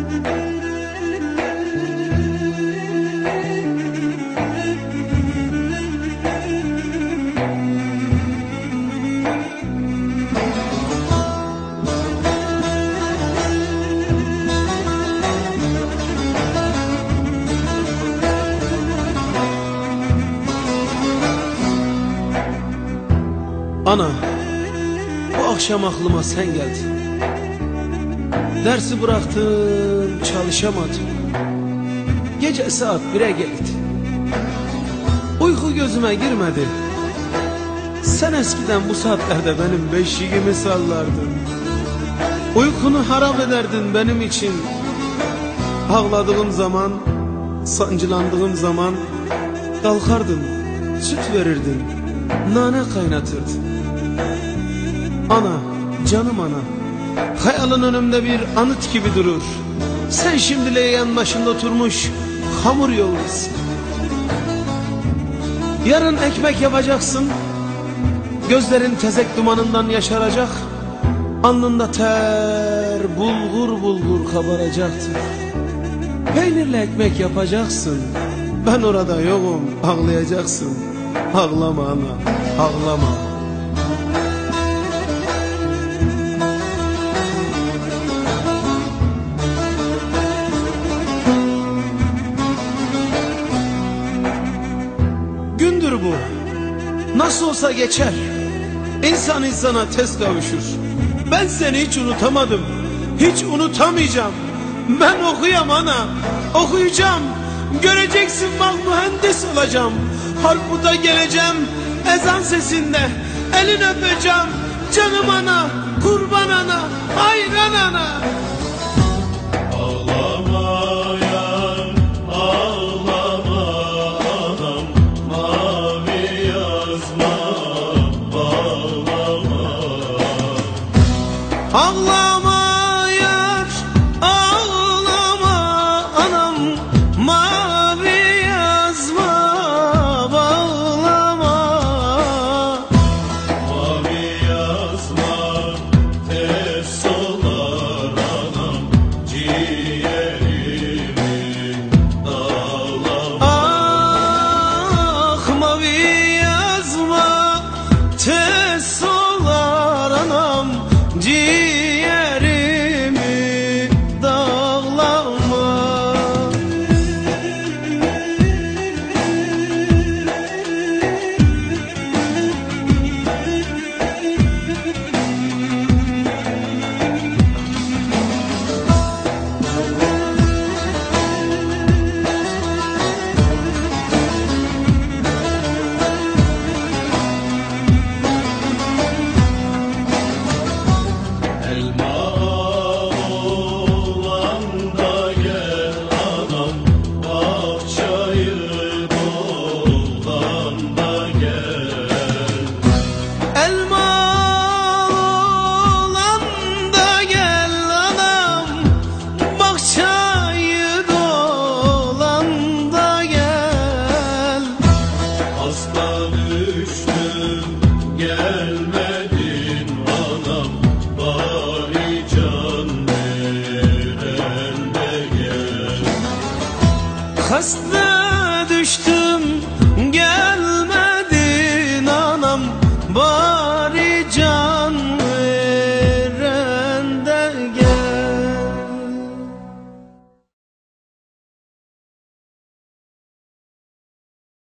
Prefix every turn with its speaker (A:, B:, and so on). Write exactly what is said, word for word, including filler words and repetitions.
A: Ana, bu akşam aklıma sen geldin. Dersi bıraktım, çalışamadım. Gece saat bire geldi. Uyku gözüme girmedi. Sen eskiden bu saatlerde benim beşiğimi sallardın. Uykunu harap ederdin benim için. Ağladığım zaman, sancılandığım zaman kalkardın, süt verirdin, nane kaynatırdın. Ana, canım ana, hayalin önümde bir anıt gibi durur. Sen şimdi leğen başında oturmuş hamur yoğurursun. Yarın ekmek yapacaksın. Gözlerin tezek dumanından yaşaracak. Alnında ter bulgur bulgur kabaracaktır. Peynirle ekmek yapacaksın. Ben orada yokum, ağlayacaksın. Ağlama ana, ağlama. Gündür bu. Nasıl olsa geçer. İnsan insana tez kavuşur. Ben seni hiç unutamadım. Hiç unutamayacağım. Ben okuyam ana. Okuyacağım. Göreceksin bak mühendis olacağım. Harputa geleceğim. Ezan sesinde. Elini öpeceğim. Canım ana. Kurban ana. Hayran ana. Ağlama yar, ağlama anam, mavi yazma bağlama.
B: Mavi yazma tez solar anam, ciğerimi dağlama.
A: Ah mavi yazma tez solar anam, ciğerimi dağlama.
B: Elma olan da gel anam, bahçayı doldan da gel.
A: Elma olan da gel anam, bahçayı dolan da gel.
B: Hasta düştüm gelmedin anam, bari can veren de gel.
A: Hasta